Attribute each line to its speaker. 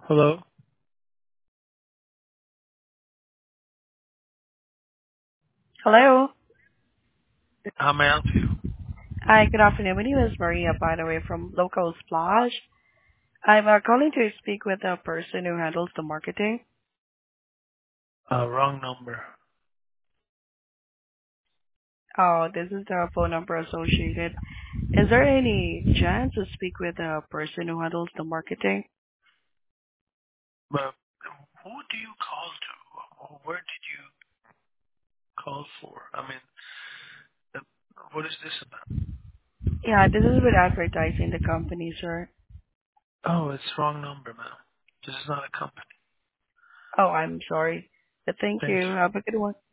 Speaker 1: Hello.
Speaker 2: Hello.
Speaker 1: How may I help you?
Speaker 2: Hi, good afternoon. My name is Maria, by the way, from Local Splash. I'm calling to speak with the person who handles the marketing.
Speaker 1: Wrong number.
Speaker 2: Oh, this is the phone number associated. Is there any chance to speak with the person who handles the marketing?
Speaker 1: But who do you call to? Or where did you call for? I mean, uh, what is this about?
Speaker 2: Yeah, this is with advertising the company, sir.
Speaker 1: Oh, it's wrong number, ma'am. This is not a company.
Speaker 2: Oh, I'm sorry. But thank
Speaker 1: Thank
Speaker 2: you.
Speaker 1: you.
Speaker 2: Have a good one.